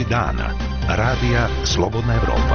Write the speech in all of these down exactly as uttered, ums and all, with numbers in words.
dana. Radija Slobodna Evropa.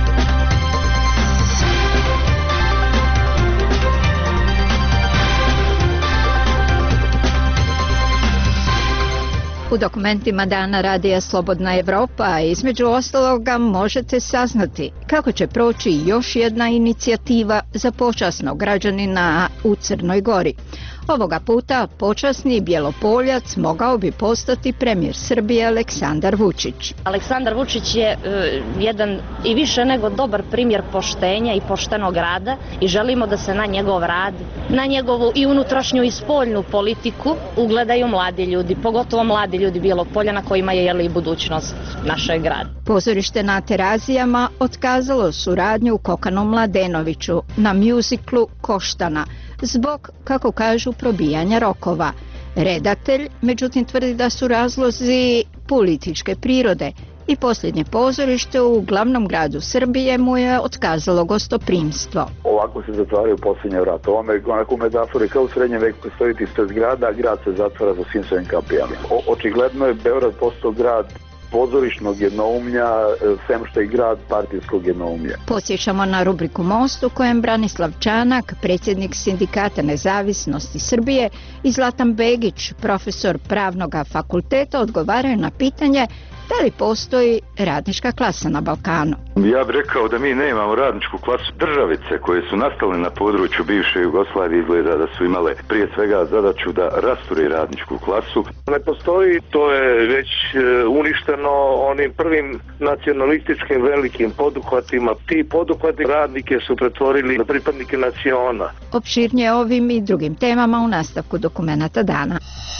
U dokumentima Dana Radija Slobodna Evropa između ostaloga možete saznati kako će proći još jedna inicijativa za počasnog građanina u Crnoj Gori. Ovoga puta počasni Bjelopoljac mogao bi postati premijer Srbije Aleksandar Vučić. Aleksandar Vučić je uh, jedan i više nego dobar primjer poštenja i poštenog rada i želimo da se na njegov rad, na njegovu i unutrašnju i spoljnu politiku ugledaju mladi ljudi, pogotovo mladi ljudi Bjelopolja na kojima je jeli, budućnost našeg grada. Pozorište na Terazijama otkazalo suradnju Kokanu Mladenoviću na mjuziklu Koštana zbog, kako kažu, probijanja rokova. Redatelj, međutim, tvrdi da su razlozi političke prirode i posljednje pozorište u glavnom gradu Srbije mu je otkazalo gostoprimstvo. Ovako se zatvaraju posljednje vrata. Ovo je onako u metafori kao u srednjem veku postojiti ispred zgrada, a grad se zatvara za svim svojim kapijama. O, očigledno je Beograd postao grad pozorišnog jednoumlja, sem što je grad partijskog jednoumlja. Podsjećamo na rubriku Most u kojem Branislav Čanak, predsjednik Sindikata nezavisnosti Srbije, i Zlatan Begić, profesor Pravnog fakulteta, odgovaraju na pitanje da li postoji radnička klasa na Balkanu. Ja bih rekao da mi nemamo radničku klasu. Državice koje su nastale na području bivše Jugoslavije izgleda da su imale prije svega zadaću da rasture radničku klasu. Ne postoji, to je već uništeno onim prvim nacionalističkim velikim poduhvatima. Ti poduhvati radnike su pretvorili na pripadnike naciona. Opširnije ovim i drugim temama u nastavku dokumenata dana.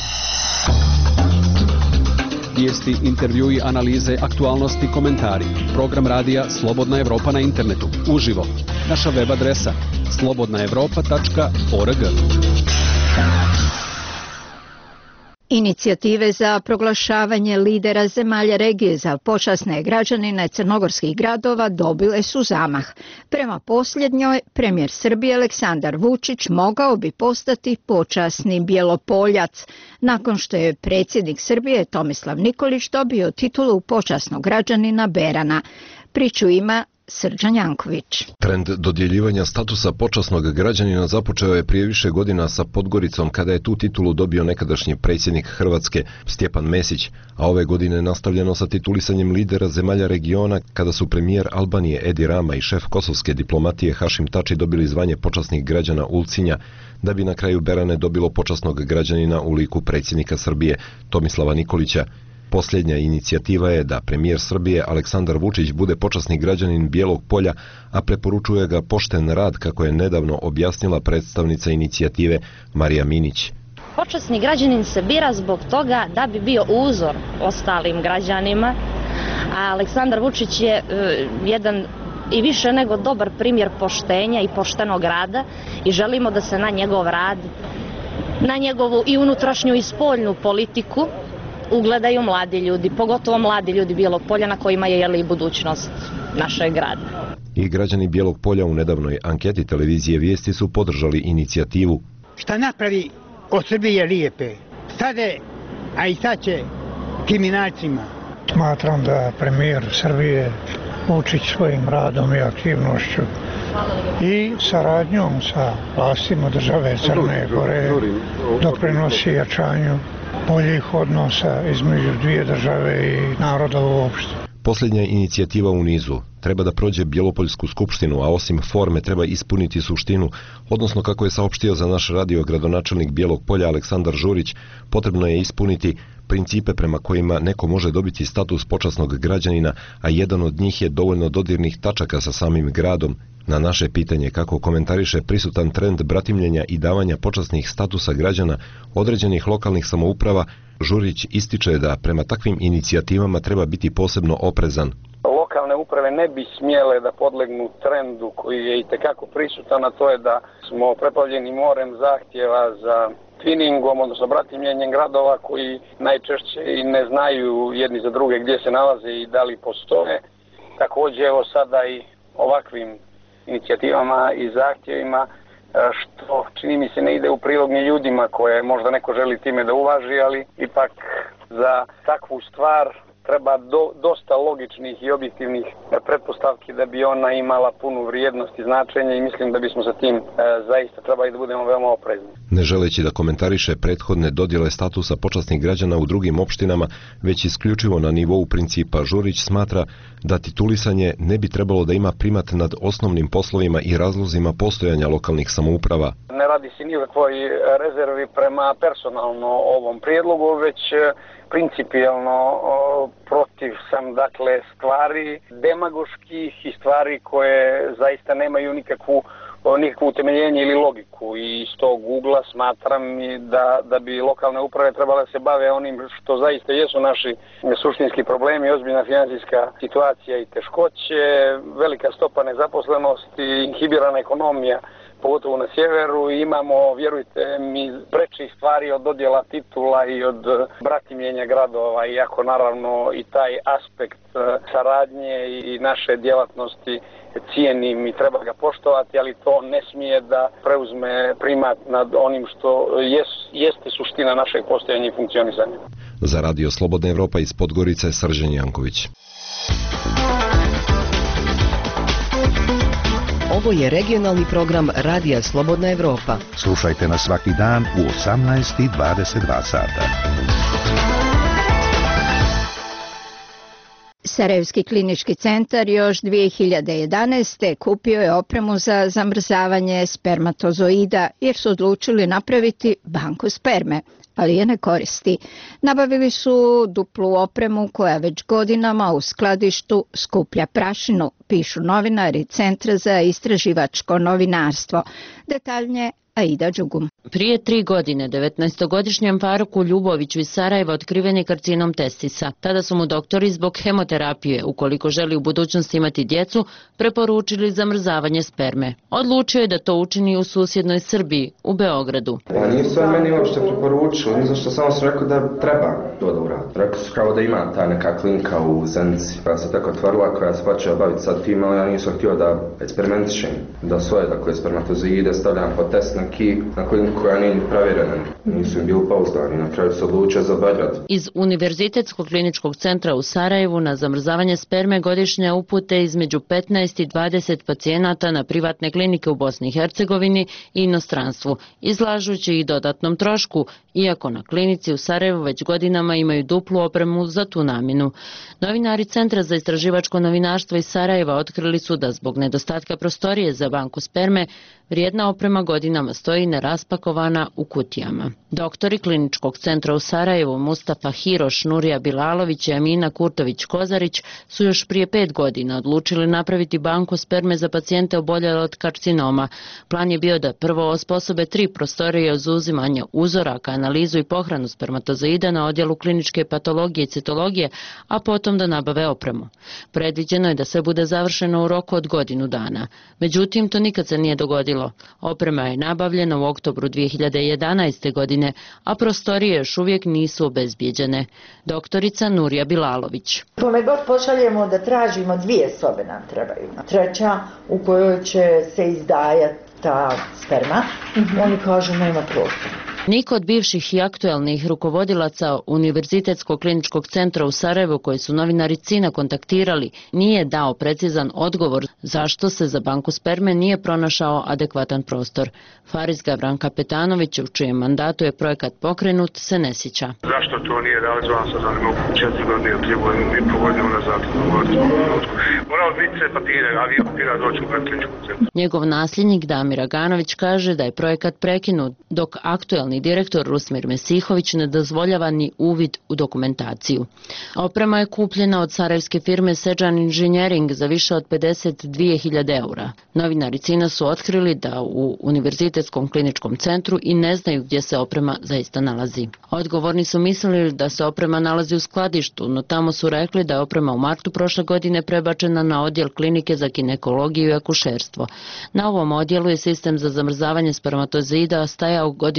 Vijesti, intervjui, analize, aktualnosti, komentari. Program radija Slobodna Evropa na internetu. Uživo. Naša web adresa slobodna evropa tačka org. Inicijative za proglašavanje lidera zemalja regije za počasne građanine crnogorskih gradova dobile su zamah. Prema posljednjoj, premijer Srbije Aleksandar Vučić mogao bi postati počasni Bjelopoljac, nakon što je predsjednik Srbije Tomislav Nikolić dobio titulu počasnog građanina Berana. Priču ima Srđan Janković. Trend dodjeljivanja statusa počasnog građanina započeo je prije više godina sa Podgoricom, kada je tu titulu dobio nekadašnji predsjednik Hrvatske Stjepan Mesić, a ove godine je nastavljeno sa titulisanjem lidera zemalja regiona, kada su premijer Albanije Edi Rama i šef kosovske diplomatije Hašim Tači dobili zvanje počasnih građana Ulcinja, da bi na kraju Berane dobilo počasnog građanina u liku predsjednika Srbije Tomislava Nikolića. Posljednja inicijativa je da premijer Srbije Aleksandar Vučić bude počasni građanin Bijelog Polja, a preporučuje ga pošten rad, kako je nedavno objasnila predstavnica inicijative Marija Minić. Počasni građanin se bira zbog toga da bi bio uzor ostalim građanima, a Aleksandar Vučić je uh, jedan i više nego dobar primjer poštenja i poštenog rada i želimo da se na njegov rad, na njegovu i unutrašnju i spoljnu politiku ugledaju mladi ljudi, pogotovo mladi ljudi Bijelog Polja na kojima je jeli, budućnost našeg grada. I građani Bijelog Polja u nedavnoj anketi televizije Vijesti su podržali inicijativu. Šta napravi od Srbije lijepe, stade, a i sad će kriminalcima. Smatram da premijer Srbije Vučić svojim radom i aktivnošću i saradnjom sa vlastima države Crne Gore doprinosi jačanju boljih odnosa između dvije države i naroda uopšte. Posljednja inicijativa u nizu treba da prođe Bjelopoljsku skupštinu, a osim forme treba ispuniti suštinu, odnosno, kako je saopštio za naš radio gradonačelnik Bijelog Polja Aleksandar Žurić, potrebno je ispuniti principe prema kojima neko može dobiti status počasnog građanina, a jedan od njih je dovoljno dodirnih tačaka sa samim gradom. Na naše pitanje kako komentariše prisutan trend bratimljenja i davanja počasnih statusa građana određenih lokalnih samouprava, Žurić ističe da prema takvim inicijativama treba biti posebno oprezan. Lokalne uprave ne bi smjele da podlegnu trendu koji je i tekako prisutan, a to je da smo preplavljeni morem zahtjeva za twiningom, odnosno bratimljenjem gradova koji najčešće i ne znaju jedni za druge gdje se nalaze i da li postoje. Također evo sada i ovakvim inicijativama i zahtjevima, što čini mi se ne ide u prilog ni ljudima koje možda neko želi time da uvaži, ali ipak za takvu stvar treba do, dosta logičnih i objektivnih pretpostavki da bi ona imala punu vrijednost i značenje i mislim da bismo sa tim e, zaista trebali da budemo veoma oprezni. Ne želeći da komentariše prethodne dodjele statusa počasnih građana u drugim opštinama, već isključivo na nivou principa, Žurić smatra da titulisanje ne bi trebalo da ima primat nad osnovnim poslovima i razlozima postojanja lokalnih samouprava. Ne radi se ni o kakvoj rezervi prema personalno ovom prijedlogu, već principijelno protiv sam dakle stvari demagoških i stvari koje zaista nemaju nikakvu nikakvo utemeljenje ili logiku i iz tog ugla smatram da, da bi lokalne uprave trebale se bave onim što zaista jesu naši suštinski problemi, ozbiljna financijska situacija i teškoće, velika stopa nezaposlenosti, inhibirana ekonomija, pogotovo na sjeveru. Imamo, vjerujte mi, prečih stvari od dodjela titula i od bratimljenja gradova, iako naravno i taj aspekt saradnje i naše djelatnosti cijenim i treba ga poštovati, ali to ne smije da preuzme primat nad onim što jes, jeste suština našeg postojanja i funkcionisanja. Za Radio Slobodna Evropa iz Podgorice, Srđan Janković. Ovo je regionalni program Radija Slobodna Evropa. Slušajte nas svaki dan u osamnaest i dvadeset dva sata. Sarajevski klinički centar još dvije hiljade jedanaeste. kupio je opremu za zamrzavanje spermatozoida jer su odlučili napraviti banku sperme, ali je ne koristi. Nabavili su duplu opremu koja već godinama u skladištu skuplja prašinu, pišu novinari Centra za istraživačko novinarstvo. Detaljnije Aida Đugum. Prije tri godine, devetnaestogodišnjem Faruku Ljuboviću iz Sarajeva otkriven je karcinom testisa. Tada su mu doktori zbog hemoterapije, ukoliko želi u budućnosti imati djecu, preporučili zamrzavanje sperme. Odlučio je da to učini u susjednoj Srbiji, u Beogradu. Ja, nisu sve meni uopšte preporučili, ni zašto samo su rekao da treba to da uradi. Rekao su kao da ima ta neka klinka u Zenici, koja se tako otvorila, koja se počela baviti sad tim, ali ja nisam htio da eksperimentišem, da svoje dakle, spermatozoide stavljam po test na ki, na klinku koja nije provjerena, nisu im bili pouzdani, na kraju se odlučio zabađati. Iz Univerzitetskog kliničkog centra u Sarajevu na zamrzavanje sperme godišnje upute između petnaest i dvadeset pacijenata na privatne klinike u Bosni i Hercegovini i inostranstvu, izlažući ih dodatnom trošku, iako na klinici u Sarajevu već godinama imaju duplu opremu za tu namjenu. Novinari Centra za istraživačko novinarstvo iz Sarajeva otkrili su da zbog nedostatka prostorije za banku sperme vrijedna oprema godinama stoji neraspakovana u kutijama. Doktori kliničkog centra u Sarajevu Mustafa Hiroš, Nurija Bilalović i Amina Kurtović-Kozarić su još prije pet godina odlučili napraviti banku sperme za pacijente oboljele od karcinoma. Plan je bio da prvo osposobe tri prostorije za uzimanje uzoraka, analizu i pohranu spermatozoida na odjelu kliničke patologije i citologije, a potom da nabave opremu. Predviđeno je da sve bude završeno u roku od godinu dana. Međutim, to nikad se nije dogodilo. Oprema je nabavljena u oktobru dvije hiljade jedanaeste. godine, a prostorije još uvijek nisu obezbijeđene. Doktorica Nurija Bilalović. Kome god pošaljemo da tražimo, dvije sobe nam trebaju. Treća u kojoj će se izdajati ta sperma, mm-hmm. oni kažu nema prostora. Niko od bivših i aktuelnih rukovodilaca Univerzitetskog kliničkog centra u Sarajevu, koji su novinari Cina kontaktirali, nije dao precizan odgovor zašto se za banku sperme nije pronašao adekvatan prostor. Faris Gavran Kapetanović, u čijem mandatu je projekat pokrenut, se ne sjeća. Zašto to nije realizovan sa zanima u četiri godine, tri godine, mi provodimo nazad. Morao biti sve papire, ali je papira doći u kliničkom centru. Njegov nasljednik Damir Aganović kaže da je projekat prekinut, dok aktuelni direktor Rusmir Mesihović ne dozvoljava ni uvid u dokumentaciju. Oprema je kupljena od sarajevske firme Seđan Engineering za više od pedeset dvije hiljade eura. Novinari Cina su otkrili da u Univerzitetskom kliničkom centru i ne znaju gdje se oprema zaista nalazi. Odgovorni su mislili da se oprema nalazi u skladištu, no tamo su rekli da je oprema u martu prošle godine prebačena na odjel klinike za ginekologiju i akušerstvo. Na ovom odjelu je sistem za zamrzavanje spermatozoida stajao godinu dana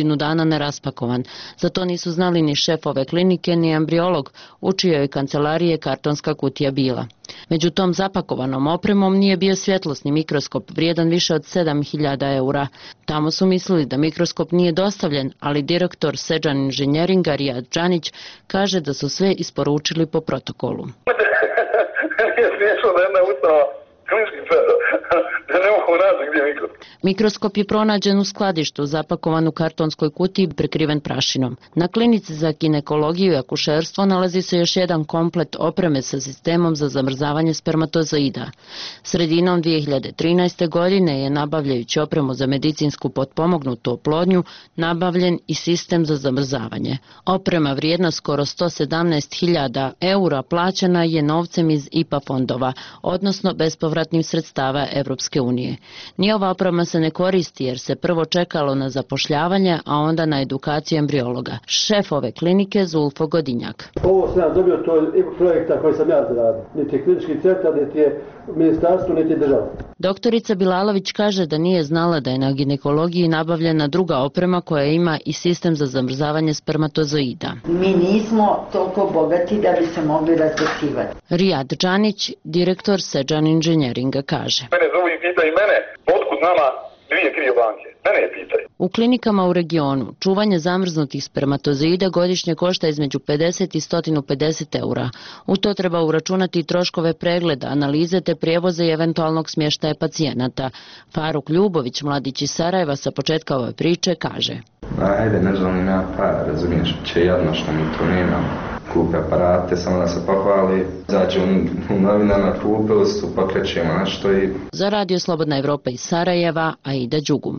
potpuno neraspakovan. Za to nisu znali ni šef ove klinike, ni embriolog, u čijoj kancelariji je kartonska kutija bila. Među tom zapakovanom opremom nije bio svjetlosni mikroskop vrijedan više od sedam hiljada eura. Tamo su mislili da mikroskop nije dostavljen, ali direktor Seđan inženjeringa Rijad Džanić kaže da su sve isporučili po protokolu. Nije smiješno da jedna ustanova klinički centar, da ne mogu naći gdje je mikroskop. Mikroskop je pronađen u skladištu, zapakovan u kartonskoj kutiji, prekriven prašinom. Na klinici za ginekologiju i akušerstvo nalazi se još jedan komplet opreme sa sistemom za zamrzavanje spermatozoida. Sredinom dvije hiljade trinaeste. godine je, nabavljajući opremu za medicinsku potpomognutu oplodnju, nabavljen i sistem za zamrzavanje. Oprema vrijedna skoro sto sedamnaest hiljada eura plaćena je novcem iz I P A fondova, odnosno bespovratnim sredstava Evropske unije. Ni ova oprema se ne koristi jer se prvo čekalo na zapošljavanje, a onda na edukaciju embriologa. Šef ove klinike Zulfo Godinjak. Ovo sam ja dobio to projekta koji sam ja zaradio. Niti je klinički centar, niti je ministarstvo, niti je država. Doktorica Bilalović kaže da nije znala da je na ginekologiji nabavljena druga oprema koja ima i sistem za zamrzavanje spermatozoida. Mi nismo toliko bogati da bi se mogli razbacivati. Rijad Džanić, direktor Seđan inženjeringa, kaže. Mene zovu i pitaju mene, otkud nama dvije krije banke. Mene je pitaju. U klinikama u regionu čuvanje zamrznutih spermatozoida godišnje košta između pedeset i sto pedeset eura. U to treba uračunati i troškove pregleda, analize te prijevoza i eventualnog smještaja pacijenata. Faruk Ljubović, mladić iz Sarajeva, sa početka ove priče kaže. Ajde, ne želim ja para, razumiješ, će jedno što mi to nema. Kupe aparate, samo da se pohvali, zađe u novinama, kupili su, pokrećemo nešto i... Za Radio Slobodna Evropa iz Sarajeva, Aida Đugum.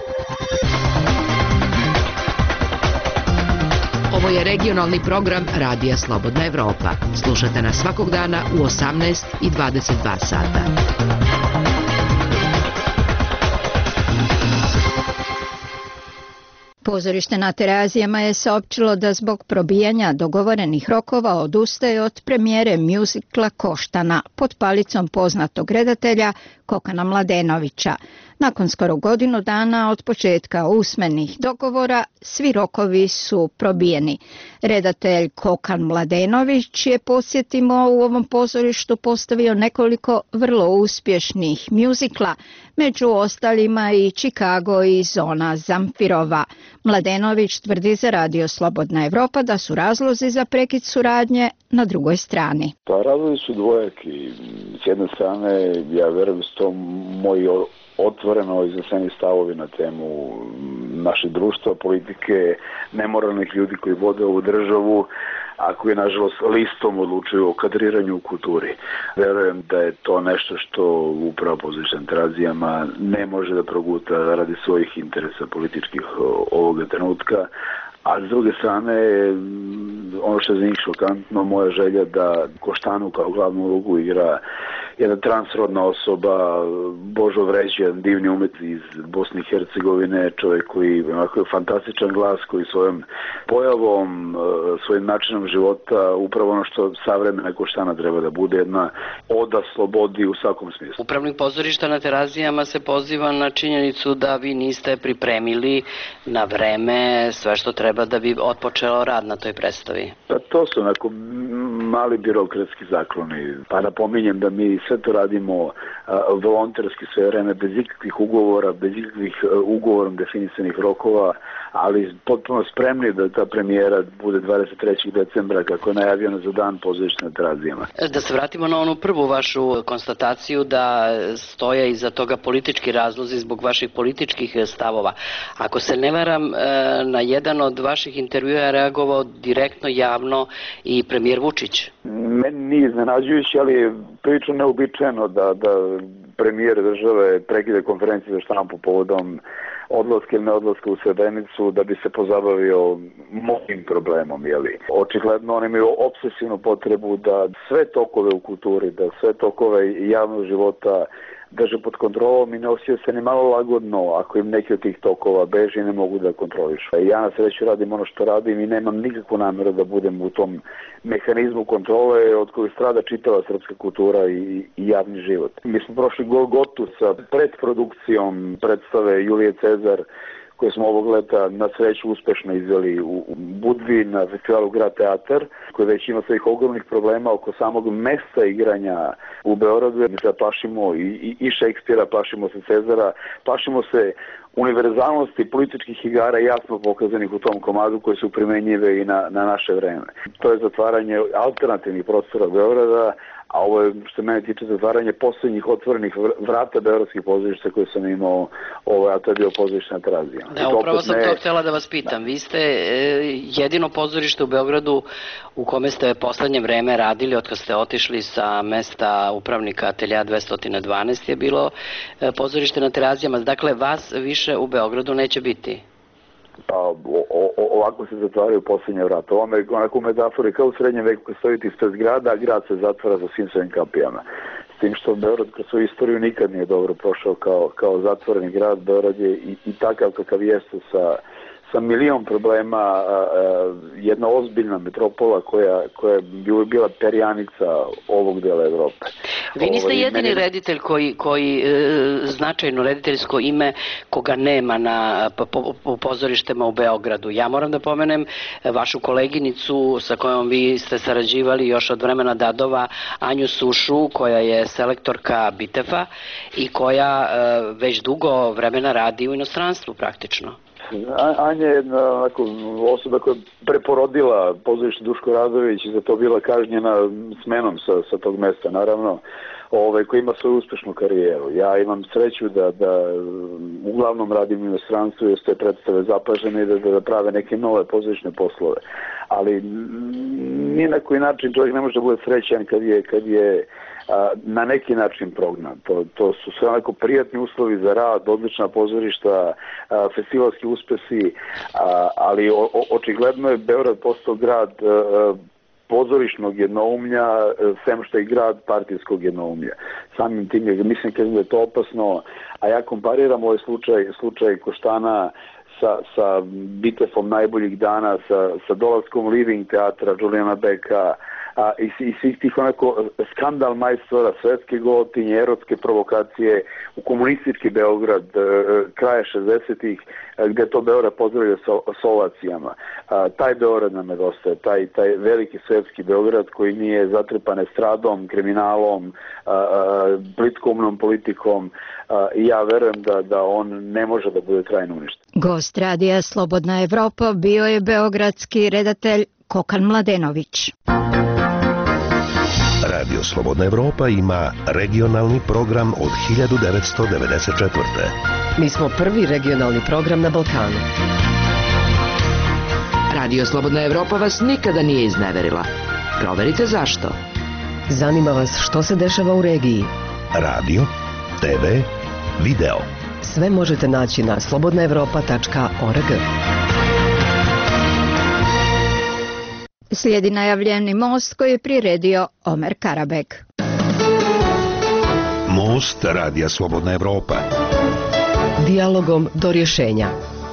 Ovo je regionalni program Radija Slobodna Evropa. Slušate nas svakog dana u osamnaest i dvadeset dva sata. Pozorište na Terazijama je saopćilo da zbog probijanja dogovorenih rokova odustaje od premijere mjuzikla Koštana pod palicom poznatog redatelja Kokana Mladenovića. Nakon skoro godinu dana od početka usmenih dogovora, svi rokovi su probijeni. Redatelj Kokan Mladenović je, podsjetimo, u ovom pozorištu postavio nekoliko vrlo uspješnih mjuzikla, među ostalima i Chicago i Zona Zamfirova. Mladenović tvrdi za Radio Slobodna Evropa da su razlozi za prekid suradnje na drugoj strani. Pa razlozi su dvojaki. S jedne strane, ja verujem s tom moji otvoreno izneseni stavovi na temu našeg društva, politike, nemoralnih ljudi koji vode ovu državu, a koji nažalost listom odlučuju o kadriranju u kulturi. Verujem da je to nešto što upravo pozorište na Terazijama ne može da proguta radi svojih interesa političkih ovoga trenutka, a s druge strane, ono što je za njih šokantno, moja želja da Koštanu kao glavnu ulogu igra jedna transrodna osoba, Božo Vređan, divni umetnik iz Bosne i Hercegovine, čovjek koji ima fantastičan glas, koji svojom pojavom, svojim načinom života, upravo ono što savremena Koštana treba da bude, jedna oda slobodi u svakom smislu. Upravnik pozorišta na Terazijama se poziva na činjenicu da vi niste pripremili na vreme sve što treba da bi otpočeo rad na toj predstavi. Pa to su onako mali birokratski zakloni. Pa napominjem da mi sve to radimo a, volonterski sve vreme, bez ikakvih ugovora, bez ikakvih ugovorom definisanih rokova, ali potpuno spremni da ta premijera bude dvadeset trećeg decembra kako je najavljeno za dan pozorišta na Terazijama. Da se vratimo na onu prvu vašu konstataciju da stoje iza toga politički razlozi zbog vaših političkih stavova. Ako se ne varam, na jedan od vaših intervjua je reagovao direktno, javno i premijer Vučić. Meni nije iznenađujući, ali je prilično neobičajeno da, da premijer države prekide konferencije za štampu povodom odlaska ili neodlaska u Srebrenicu da bi se pozabavio mojim problemom. Jeli. Očigledno oni imaju obsesivnu potrebu da sve tokove u kulturi, da sve tokove javnog života drže pod kontrolom i ne osjećaju se ni malo lagodno ako im neki od tih tokova beži i ne mogu da kontrolišu. Ja na sreću radim ono što radim i nemam nikakvu namjeru da budem u tom mehanizmu kontrole od kojeg strada čitava srpska kultura i, i javni život. Mi smo prošli Golgotu sa predprodukcijom predstave Julije Cezar, koje smo ovog leta na sreću uspešno izveli u Budvi na festivalu Grad Teatar, koji već ima svojih ogromnih problema oko samog mesta igranja u Beogradu. Mi se plašimo i, i, i Šekspira, plašimo se Cezara, plašimo se univerzalnosti političkih igara jasno pokazanih u tom komadu koji su primenjive i na, na naše vreme. To je zatvaranje alternativnih prostora Beograda, a ovo je, što se mene tiče, zatvaranje posljednjih otvorenih vrata beogradskih pozorišta koje sam imao, ovo, a to je bio pozorište na Terazijama. Da, upravo sam ne... to htjela da vas pitam. Vi ste e, jedino pozorište u Beogradu u kome ste poslednje vreme radili, od kad ste otišli sa mesta upravnika Ateljea dvesta dvanaest, je bilo e, pozorište na Terazijama. Dakle, vas više u Beogradu neće biti? Pa, o, o, ovako se zatvaraju posljednje vrata. Ovo je onako u metafori kao u srednjem veku kad stojite ispred grada, a grad se zatvara za svim svojim kapijama. S tim što Beograd kroz svoju istoriju nikad nije dobro prošao kao, kao zatvoreni grad. Beograd je i, i takav kakav jeste sa, sa milion problema, a, a, jedna ozbiljna metropola koja, koja je bila perjanica ovog dela Evrope. Vi niste jedini meni... reditelj koji, koji e, značajno rediteljsko ime koga nema na po, po, po pozorištima u Beogradu. Ja moram da pomenem vašu koleginicu sa kojom vi ste sarađivali još od vremena Dadova, Anju Sušu, koja je selektorka Bitefa i koja e, već dugo vremena radi u inostranstvu praktično. Anja je jedna onako, osoba koja je preporodila pozorište Duško Radović i za to bila kažnjena smenom sa, sa tog mesta, naravno, ovaj, koji ima svoju uspešnu karijeru. Ja imam sreću da, da uglavnom radim u inostranstvu jer ste predstave zapažene i da, da prave neke nove pozorišne poslove. Ali ni na koji način čovjek ne može da bude srećan kad je, kad je a, na neki način prognan. To, to su sve onako prijatni uslovi za rad, odlična pozorišta, a, festivalski uspesi, a, ali o, o, očigledno je Beograd postao grad a, pozorišnog jednoumlja, sem što je grad partijskog jednoumlja. Samim tim je, mislim da je to opasno, a ja kompariram ovaj slučaj, slučaj Koštana sa, sa Bitefom najboljih dana, sa, sa dolaskom Living teatra Julijana Beka, a, i, i svih tih onako skandal majstora, svetske gotinje, erotske provokacije u komunistički Beograd e, kraja šezdesetih, gde to Beograd pozdravlja sa, sa ovacijama. A, taj Beograd nam nedostaje, taj, taj veliki svetski Beograd koji nije zatrpan estradom, kriminalom, a, a, plitkomnom politikom, a, i ja verujem da, da on ne može da bude trajno uništen. Gost radija Slobodna Evropa bio je beogradski redatelj Kokan Mladenović. Radio Slobodna Evropa ima regionalni program od hiljadu devetsto devedeset četvrte. Mi smo prvi regionalni program na Balkanu. Radio Slobodna Evropa vas nikada nije izneverila. Proverite zašto. Zanima vas što se dešava u regiji. Radio, te ve, video. Sve možete naći na slobodna evropa tačka org. Slijedi najavljeni most koji je priredio Omer Karabek. Most Radija Slobodna Evropa. Dijalogom do rješenja.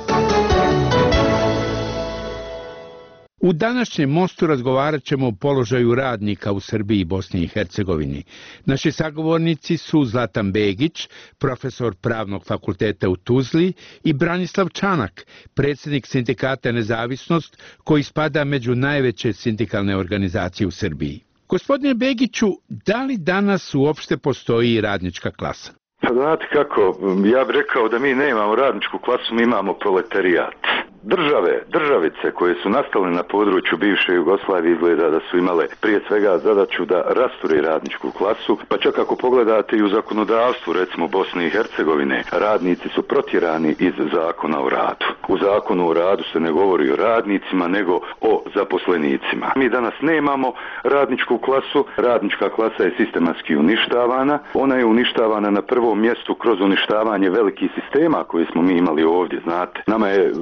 U današnjem mostu razgovarat ćemo o položaju radnika u Srbiji i Bosni i Hercegovini. Naši sagovornici su Zlatan Begić, profesor Pravnog fakulteta u Tuzli, i Branislav Čanak, predsjednik sindikata Nezavisnost, koji spada među najveće sindikalne organizacije u Srbiji. Gospodine Begiću, da li danas uopšte postoji radnička klasa? Pa znate kako, ja bih rekao da mi nemamo radničku klasu, mi imamo proletarijat. Države, državice koje su nastale na području bivše Jugoslavije izgleda da su imale prije svega zadaću da rasture radničku klasu, pa čak ako pogledate i u zakonodavstvu, recimo Bosne i Hercegovine, radnici su protjerani iz zakona o radu. U zakonu o radu se ne govori o radnicima, nego o zaposlenicima. Mi danas nemamo radničku klasu, radnička klasa je sistematski uništavana, ona je uništavana na prvom mjestu kroz uništavanje velikih sistema koje smo mi imali ovdje, znate. Nama je naime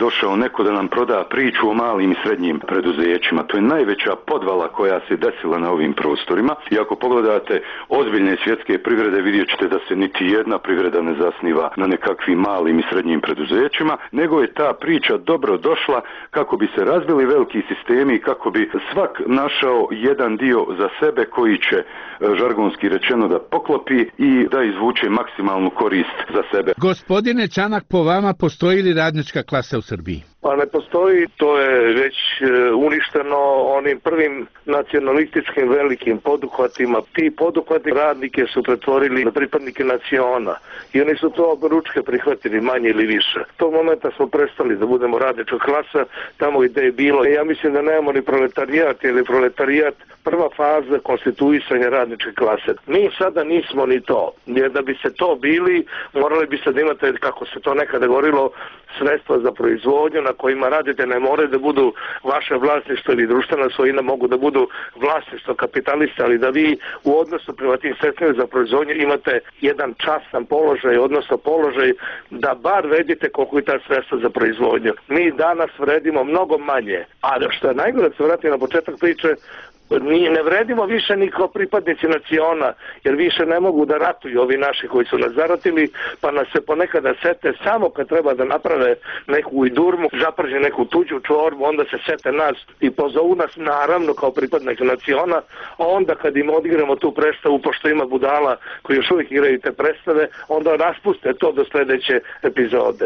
došao neko da nam proda priču o malim i srednjim preduzećima. To je najveća podvala koja se desila na ovim prostorima. I ako pogledate ozbiljne svjetske privrede, vidjet ćete da se niti jedna privreda ne zasniva na nekakvim malim i srednjim preduzećima, nego je ta priča dobro došla kako bi se razbili veliki sistemi i kako bi svak našao jedan dio za sebe koji će, žargonski rečeno, da poklopi i da izvuče maksimalnu korist za sebe. Gospodine Čanak, po vama postoji li radnička klasa u Srbiji? Pa ne postoji, to je već uništeno onim prvim nacionalističkim velikim poduhvatima. Ti poduhvati radnike su pretvorili na pripadnike naciona i oni su to oberučke prihvatili manje ili više. Tog momenta smo prestali da budemo radnička klasa tamo gde je bilo. Ja mislim da nemamo ni proletarijat, jer je proletarijat prva faza konstituisanja radničke klase. Mi sada nismo ni to, jer da bi se to bili, morali bi se da imate, kako se to nekada govorilo, sredstva za proizvodnju na kojima radite, ne moraju da budu vaše vlasništvo ili društvena svojina, mogu da budu vlasništvo kapitalista, ali da vi u odnosu prema tim sredstvima za proizvodnju imate jedan častan položaj, odnosno položaj da bar vredite koliko je ta sredstva za proizvodnju. Mi danas vredimo mnogo manje, a što je najgore, da se vratim na početak priče, mi ne vredimo više ni kao pripadnici naciona, jer više ne mogu da ratuju ovi naši koji su nas zaratili, pa nas se ponekada sete samo kad treba da naprave neku idurmu, zaprže neku tuđu čorbu, onda se sete nas i pozovu nas naravno kao pripadnika naciona, a onda kad im odigramo tu predstavu, pošto ima budala koji još uvijek igraju te predstave, onda raspuste to do sljedeće epizode.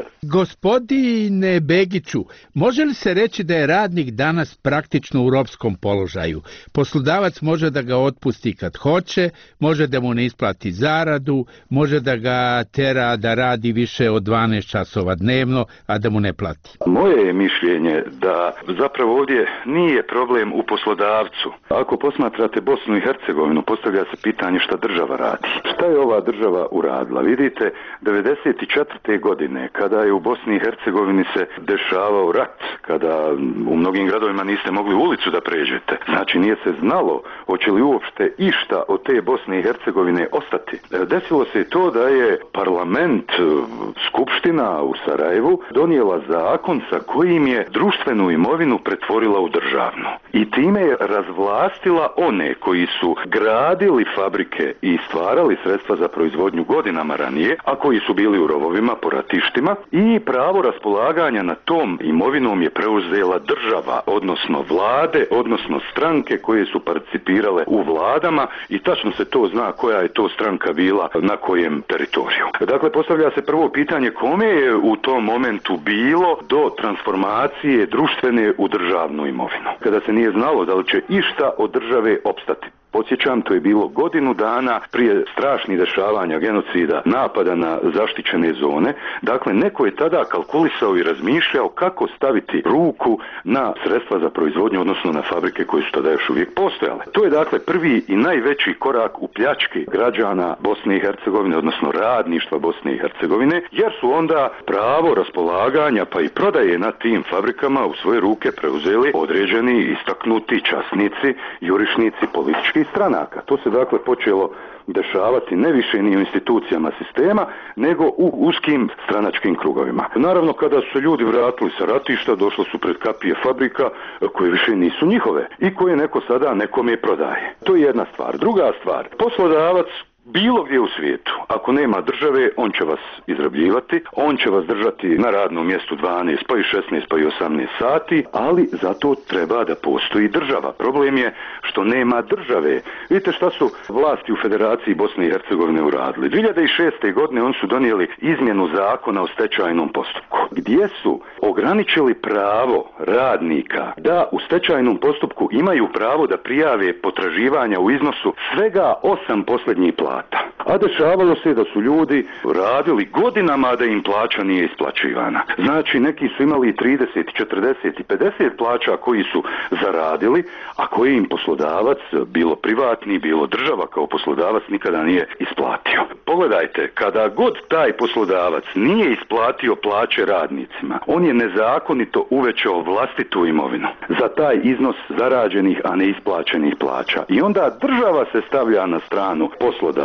Gospodine Begiću, može li se reći da je radnik danas praktično u ropskom položaju? Poslodavac može da ga otpusti kad hoće, može da mu ne isplati zaradu, može da ga tera da radi više od dvanaest časova dnevno, a da mu ne plati. Moje je mišljenje da zapravo ovdje nije problem u poslodavcu. Ako posmatrate Bosnu i Hercegovinu, postavlja se pitanje šta država radi. Šta je ova država uradila? Vidite, devedeset četvrte godine, kada je u Bosni i Hercegovini se dešavao rat, kada u mnogim gradovima niste mogli ulicu da pređete, znači nije se znalo hoće li uopšte išta od te Bosne i Hercegovine ostati. Desilo se to da je parlament, skupština u Sarajevu donijela zakon sa kojim je društvenu imovinu pretvorila u državnu. I time je razvlastila one koji su gradili fabrike i stvarali sredstva za proizvodnju godinama ranije, a koji su bili u rovovima po ratištima, i pravo raspolaganja na tom imovinom je preuzela država, odnosno vlade, odnosno stranke koje su participirale u vladama, i tačno se to zna koja je to stranka bila na kojem teritoriju. Dakle, postavlja se prvo pitanje kome je u tom momentu bilo do transformacije društvene u državnu imovinu, kada se nije znalo da li će išta od države opstati. Podsjećam, to je bilo godinu dana prije strašnih dešavanja, genocida, napada na zaštićene zone. Dakle, neko je tada kalkulisao i razmišljao kako staviti ruku na sredstva za proizvodnju, odnosno na fabrike koje su tada još uvijek postojale. To je dakle prvi i najveći korak u pljački građana Bosne i Hercegovine, odnosno radništva Bosne i Hercegovine, jer su onda pravo raspolaganja pa i prodaje na tim fabrikama u svoje ruke preuzeli određeni istaknuti časnici, jurišnici političkih stranaka. To se dakle počelo dešavati ne više ni u institucijama sistema, nego u uskim stranačkim krugovima. Naravno, kada su se ljudi vratili sa ratišta, došlo su pred kapije fabrika koje više nisu njihove i koje neko sada nekome prodaje. To je jedna stvar. Druga stvar, poslodavac bilo gdje u svijetu, ako nema države, on će vas izrabljivati, on će vas držati na radnom mjestu dvanaest, pa i šesnaest, pa i osamnaest sati, ali zato treba da postoji država. Problem je što nema države. Vidite šta su vlasti u Federaciji Bosne i Hercegovine uradili. dvije hiljade šeste. godine oni su donijeli izmjenu zakona o stečajnom postupku, gdje su ograničili pravo radnika da u stečajnom postupku imaju pravo da prijave potraživanja u iznosu svega osam posljednjih plata. A dešavalo se da su ljudi radili godinama da im plaća nije isplaćivana. Znači, neki su imali trideset, četrdeset i pedeset plaća koji su zaradili, a koji im poslodavac, bilo privatni, bilo država kao poslodavac, nikada nije isplatio. Pogledajte, kada god taj poslodavac nije isplatio plaće radnicima, on je nezakonito uvećao vlastitu imovinu za taj iznos zarađenih, a neisplaćenih plaća. I onda država se stavlja na stranu poslodavca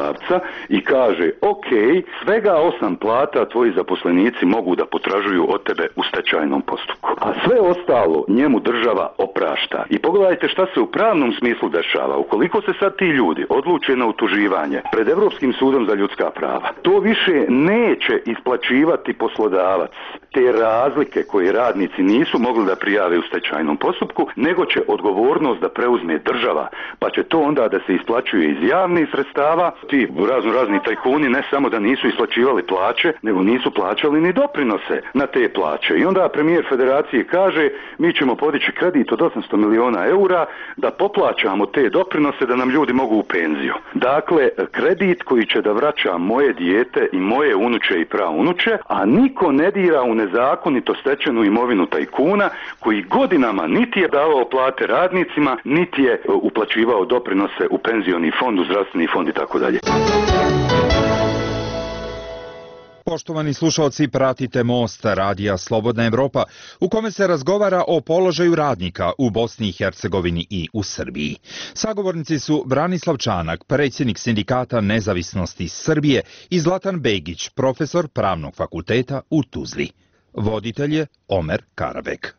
i kaže, ok, svega osam plata tvoji zaposlenici mogu da potražuju od tebe u stečajnom postupku. A sve ostalo njemu država oprašta. I pogledajte šta se u pravnom smislu dešava. Ukoliko se sad ti ljudi odluče na utuživanje pred Europskim sudom za ljudska prava, to više neće isplaćivati poslodavac te razlike koje radnici nisu mogli da prijave u stečajnom postupku, nego će odgovornost da preuzme država, pa će to onda da se isplaćuje iz javnih sredstava. Ti razno razni tajkuni ne samo da nisu isplaćivali plaće, nego nisu plaćali ni doprinose na te plaće. I onda premijer federacije kaže, mi ćemo podići kredit od osamsto miliona eura da poplaćamo te doprinose da nam ljudi mogu u penziju. Dakle, kredit koji će da vraća moje dijete i moje unuče i praunuče, a niko ne dira u nezakonito stečenu imovinu tajkuna koji godinama niti je davao plate radnicima, niti je uplaćivao doprinose u penzioni fond, u zdravstveni fond i tako dalje. Poštovani slušalci, pratite Most, radija Slobodna Evropa, u kome se razgovara o položaju radnika u Bosni i Hercegovini i u Srbiji. Sagovornici su Branislav Čanak, predsjednik Sindikata nezavisnosti Srbije, i Zlatan Begić, profesor Pravnog fakulteta u Tuzli. Voditelj je Omer Karabek.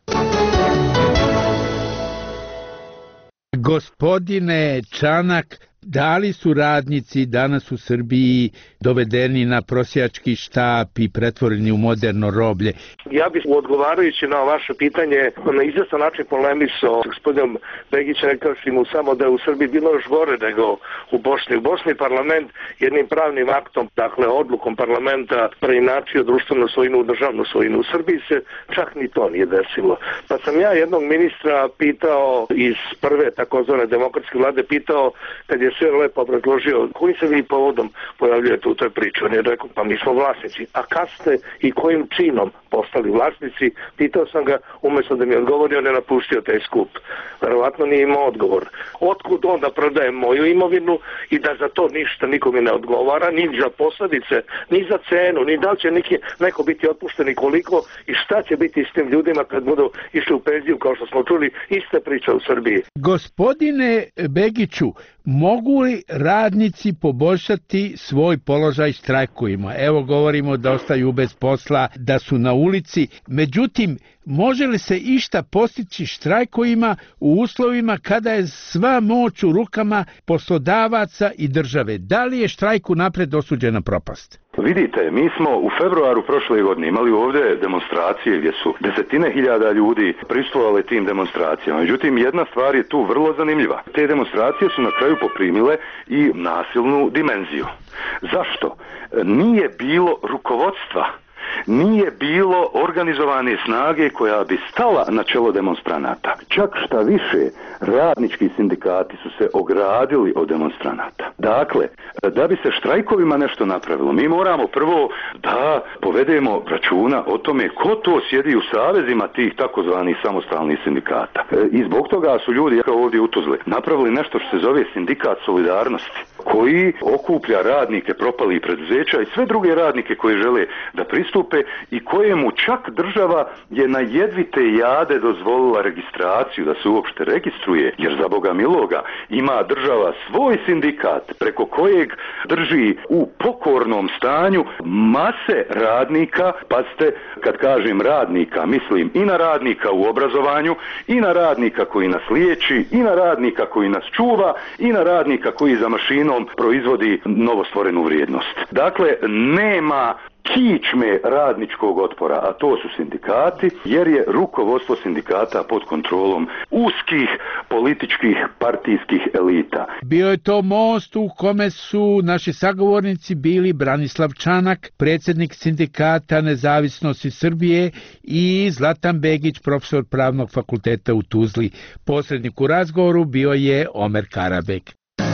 Gospodine Čanak, da li su radnici danas u Srbiji dovedeni na prosjački štap i pretvoreni u moderno roblje? Ja bih odgovarajući na vaše pitanje na izvestan način polemisao s gospodinom Begićem, rekavši mu samo da je u Srbiji bilo još gore nego u Bosni. U Bosni parlament jednim pravnim aktom, dakle odlukom parlamenta, preinačio društvenu svojinu u državnu svojinu. U Srbiji se čak ni to nije desilo. Pa sam ja jednog ministra pitao iz prve takozvane demokratske vlade, pitao kad je sve lepo obrazložio kojim se vi povodom pojavljujete u toj priči. On je rekao, pa mi smo vlasnici. A kad ste i kojim činom postali vlasnici? Pitao sam ga, umjesto da mi odgovori, on je napustio taj skup. Verovatno nije imao odgovor. Otkud onda prodajem moju imovinu i da za to ništa nikome ne odgovara, ni za posljedice, ni za cenu, ni da li će neki, neko biti otpušten i koliko i šta će biti s tim ljudima kad budu išli u penziju, kao što smo čuli, iste priče u Srbiji. Gospodine Begiću, mogu li radnici poboljšati svoj položaj štrajkovima? Evo, govorimo da ostaju bez posla, da su na ulici. Međutim, može li se išta postići štrajkovima u uslovima kada je sva moć u rukama poslodavaca i države? Da li je štrajk unaprijed osuđena propast? Vidite, mi smo u februaru prošle godine imali ovdje demonstracije gdje su desetine hiljada ljudi prisustvovali tim demonstracijama. Međutim, jedna stvar je tu vrlo zanimljiva. Te demonstracije su na kraju poprimile i nasilnu dimenziju. Zašto? Nije bilo rukovodstva. Nije bilo organizovane snage koja bi stala na čelo demonstranata. Čak šta više, radnički sindikati su se ogradili od demonstranata. Dakle, da bi se štrajkovima nešto napravilo, mi moramo prvo da povedemo računa o tome ko to sjedi u savezima tih takozvanih samostalnih sindikata. I zbog toga su ljudi, kao ovdje u Tuzli, napravili nešto što se zove sindikat solidarnosti, koji okuplja radnike propalih preduzeća i sve druge radnike koji žele da pristupe i kojemu čak država je na jedvite jade dozvolila registraciju, da se uopšte registruje, jer za Boga miloga ima država svoj sindikat preko kojeg drži u pokornom stanju mase radnika. Pazite, kad kažem radnika, mislim i na radnika u obrazovanju, i na radnika koji nas liječi, i na radnika koji nas čuva, i na radnika koji za mašinom proizvodi novostvorenu vrijednost. Dakle, nema kičme radničkog otpora, a to su sindikati, jer je rukovodstvo sindikata pod kontrolom uskih političkih partijskih elita. Bio je to most u kome su naši sagovornici bili Branislav Čanak, predsjednik Sindikata nezavisnosti Srbije, i Zlatan Begić, profesor Pravnog fakulteta u Tuzli. Posrednik u razgovoru bio je Omer Karabek.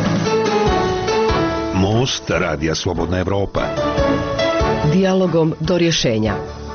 Most, radija Slobodna Evropa. Dijalogom do rješenja.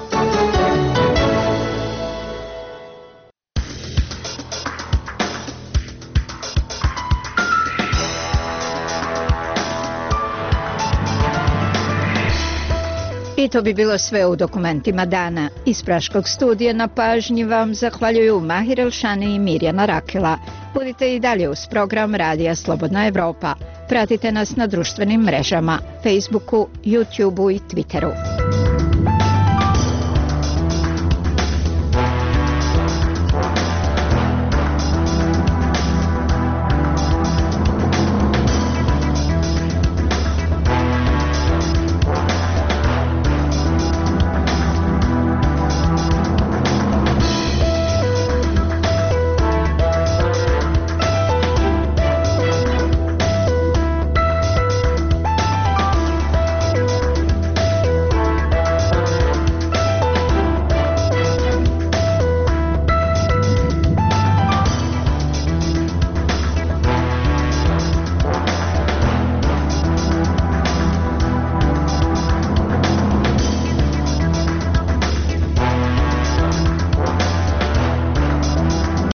I to bi bilo sve u dokumentima dana. Iz Praškog studija na pažnji vam zahvaljuju Mahir Elšani i Mirjana Rakela. Budite i dalje uz program Radija Slobodna Evropa. Pratite nas na društvenim mrežama, Facebooku, YouTubeu i Twitteru.